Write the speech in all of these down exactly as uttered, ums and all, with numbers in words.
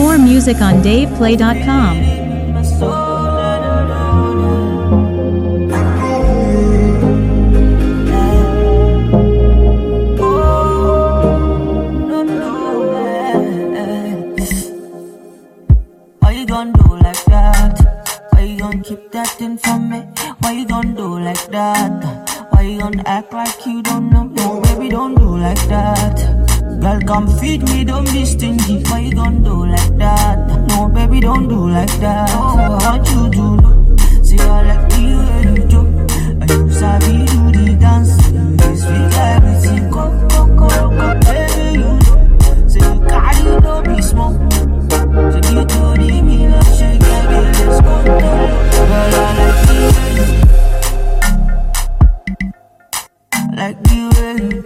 More music on dave play dot com. Why you gon' do like that? Why you gon' keep that thing from me? Why you gon' do like that? Why you gon' act like you don't know? No, baby, don't do like that. Girl, come feed me, don't be stingy. Why you gon' do like that? No, baby, don't do like that. Oh, what you do? See, I like the way you do. And you sabi do the dance. You sweet like everything. Go, go, go, go, baby, you know. Say you carry, don't be small. So you do the me, like shake, like it, let's go. Girl, I like the way you like the way you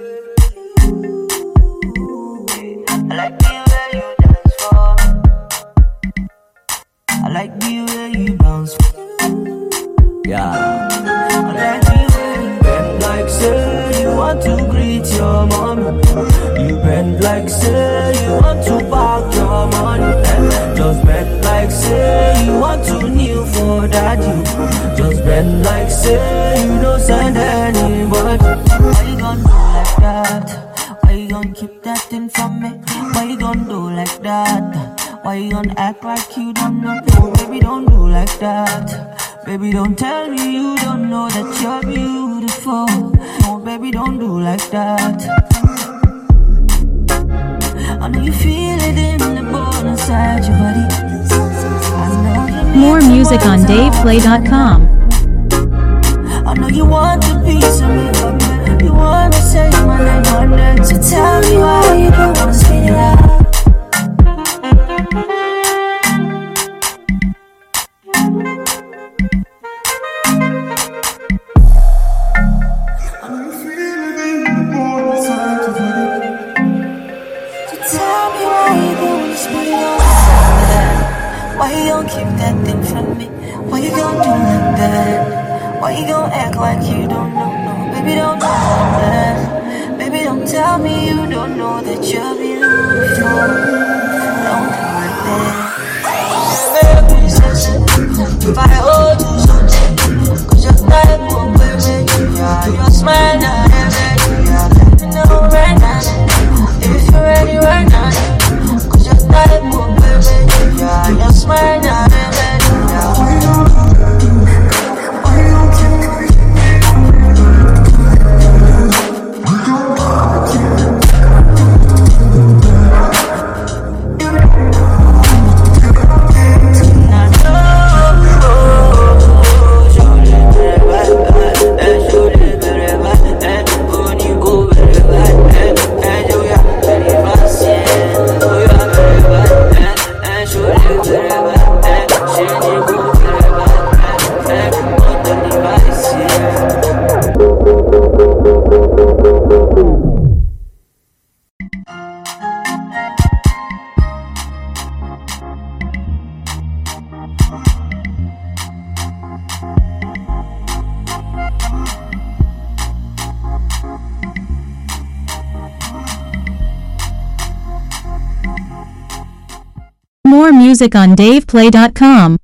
I like the way you dance for me. I like the way you bounce for me. Yeah. I like the way you bend like say you want to greet your mommy. You bend like say you want to park your money. Just bend like say you want to kneel for daddy. Just bend like say you don't send anybody. Why you gon' do like that? Why you gon' keep that thing from me? Why you gon' do like that? Why you gon' act like you don't know? No, baby, don't do like that. Baby, don't tell me you don't know that you're beautiful. No, baby, don't do like that. I know you feel it in the bone inside your body. I know you More music on dave play dot com. I know you want to be some. You wanna say my name, my name. So tell me why you don't wanna spit it out. Why you gon' keep that thing from me? Why you gon' do like that? Why you gon' act like you don't know? No, baby, don't do like that. Baby, don't tell me you don't know that you're beautiful. Don't do like that. If I hold you so tight, cause your type will play with you. Your smile not every day. Let me know right now if you're ready right now. Cause your type will play with you. Your smile not every day. More music on dave play dot com.